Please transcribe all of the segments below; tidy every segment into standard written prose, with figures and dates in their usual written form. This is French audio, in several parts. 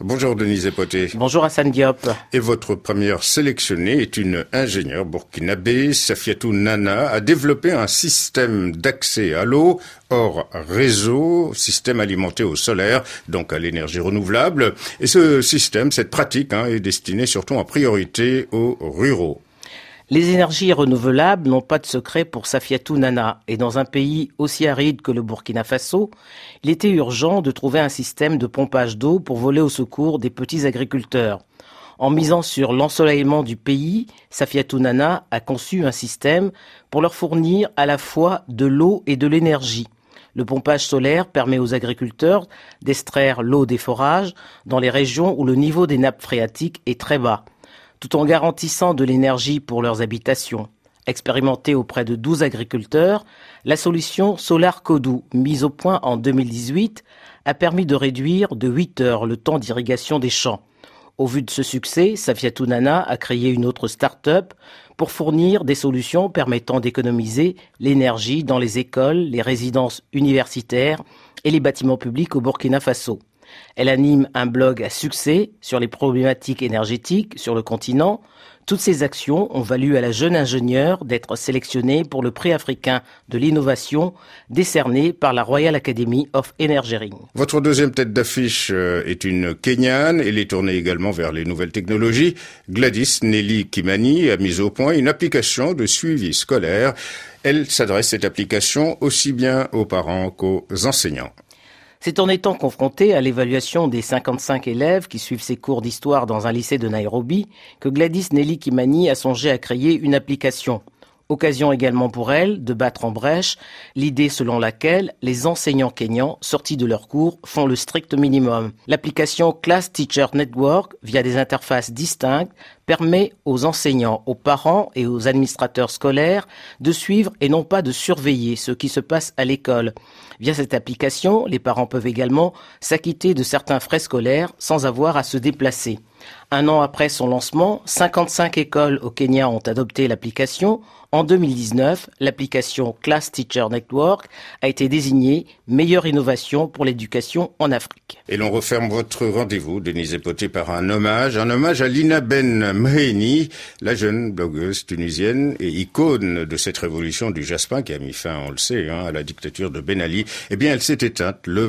Bonjour Denise Epoté. Bonjour Hassan Diop. Et votre première sélectionnée est une ingénieure burkinabé, Safiatou Nana, a développé un système d'accès à l'eau hors réseau, système alimenté au solaire, donc à l'énergie renouvelable. Et ce système, cette pratique, est destinée surtout en priorité aux ruraux. Les énergies renouvelables n'ont pas de secret pour Safiatou Nana. Et dans un pays aussi aride que le Burkina Faso, il était urgent de trouver un système de pompage d'eau pour voler au secours des petits agriculteurs. En misant sur l'ensoleillement du pays, Safiatou Nana a conçu un système pour leur fournir à la fois de l'eau et de l'énergie. Le pompage solaire permet aux agriculteurs d'extraire l'eau des forages dans les régions où le niveau des nappes phréatiques est très bas, tout en garantissant de l'énergie pour leurs habitations. Expérimentée auprès de 12 agriculteurs, la solution Solar Kodou, mise au point en 2018, a permis de réduire de 8 heures le temps d'irrigation des champs. Au vu de ce succès, Safiatou Nana a créé une autre start-up pour fournir des solutions permettant d'économiser l'énergie dans les écoles, les résidences universitaires et les bâtiments publics au Burkina Faso. Elle anime un blog à succès sur les problématiques énergétiques sur le continent. Toutes ces actions ont valu à la jeune ingénieure d'être sélectionnée pour le prix africain de l'innovation décerné par la Royal Academy of Engineering. Votre deuxième tête d'affiche est une Kenyane. Elle est tournée également vers les nouvelles technologies. Gladys Nelly Kimani a mis au point une application de suivi scolaire. Elle s'adresse, cette application, aussi bien aux parents qu'aux enseignants. C'est en étant confronté à l'évaluation des 55 élèves qui suivent ses cours d'histoire dans un lycée de Nairobi que Gladys Nelly Kimani a songé à créer une application. Occasion également pour elle de battre en brèche l'idée selon laquelle les enseignants kenyans sortis de leurs cours font le strict minimum. L'application Class Teacher Network, via des interfaces distinctes, permet aux enseignants, aux parents et aux administrateurs scolaires de suivre et non pas de surveiller ce qui se passe à l'école. Via cette application, les parents peuvent également s'acquitter de certains frais scolaires sans avoir à se déplacer. Un an après son lancement, 55 écoles au Kenya ont adopté l'application. En 2019, l'application Class Teacher Network a été désignée meilleure innovation pour l'éducation en Afrique. Et l'on referme votre rendez-vous, Denise Epoté, par un hommage à Lina Ben Mehni, la jeune blogueuse tunisienne et icône de cette révolution du jasmin qui a mis fin, on le sait, à la dictature de Ben Ali. Eh bien, elle s'est éteinte le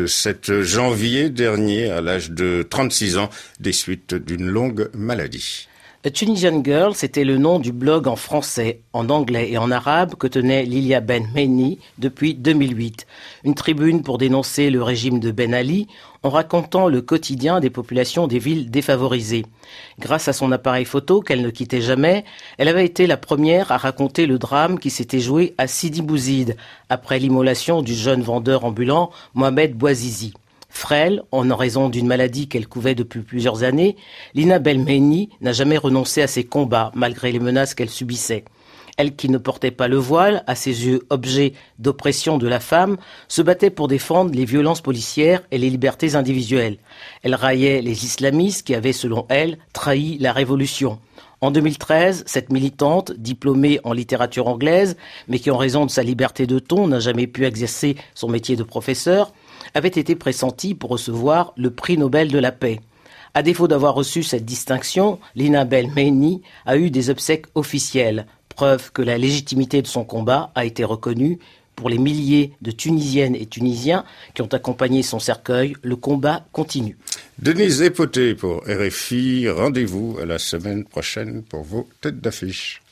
27 janvier dernier à l'âge de 36 ans des suites d'une longue maladie. A Tunisian Girl, c'était le nom du blog en français, en anglais et en arabe que tenait Lilia Ben Mehni depuis 2008. Une tribune pour dénoncer le régime de Ben Ali en racontant le quotidien des populations des villes défavorisées. Grâce à son appareil photo qu'elle ne quittait jamais, elle avait été la première à raconter le drame qui s'était joué à Sidi Bouzid après l'immolation du jeune vendeur ambulant Mohamed Bouazizi. Frêle, en raison d'une maladie qu'elle couvait depuis plusieurs années, Lina Belmehni n'a jamais renoncé à ses combats, malgré les menaces qu'elle subissait. Elle qui ne portait pas le voile, à ses yeux objet d'oppression de la femme, se battait pour défendre les violences policières et les libertés individuelles. Elle raillait les islamistes qui avaient, selon elle, trahi la révolution. En 2013, cette militante, diplômée en littérature anglaise, mais qui en raison de sa liberté de ton n'a jamais pu exercer son métier de professeur, avait été pressentie pour recevoir le prix Nobel de la paix. À défaut d'avoir reçu cette distinction, Lina Belmehni a eu des obsèques officielles, preuve que la légitimité de son combat a été reconnue. Pour les milliers de Tunisiennes et Tunisiens qui ont accompagné son cercueil, le combat continue. Denise Epoté pour RFI, rendez-vous à la semaine prochaine pour vos têtes d'affiche.